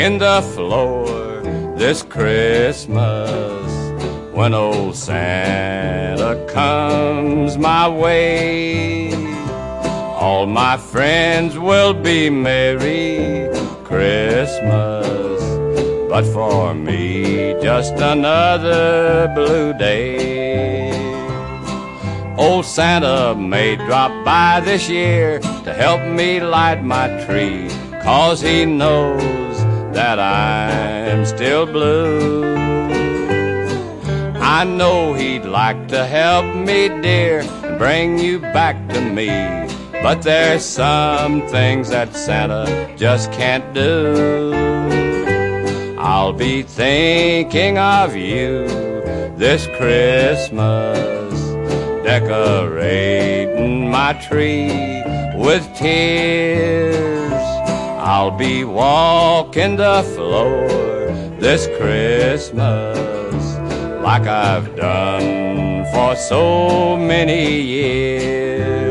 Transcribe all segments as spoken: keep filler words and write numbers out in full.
walking the floor this Christmas. When old Santa comes my way, all my friends will be Merry Christmas. But for me, just another blue day. Old Santa may drop by this year to help me light my tree, 'cause he knows that I'm still blue. I know he'd like to help me, dear, and bring you back to me, but there's some things that Santa just can't do. I'll be thinking of you this Christmas, decorating my tree with tears. I'll be walking the floor this Christmas like I've done for so many years.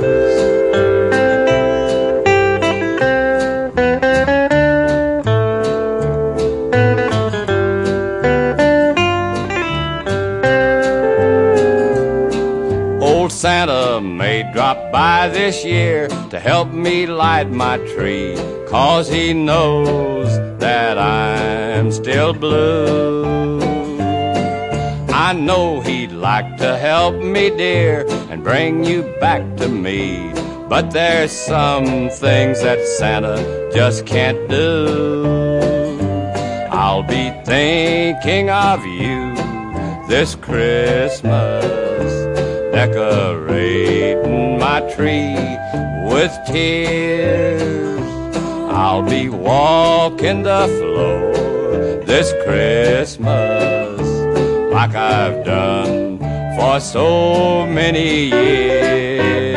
Old Santa may drop by this year to help me light my tree, 'cause he knows that I'm still blue. I know he'd like to help me, dear, and bring you back to me, but there's some things that Santa just can't do. I'll be thinking of you this Christmas, decorating my tree with tears. I'll be walking the floor this Christmas like I've done for so many years.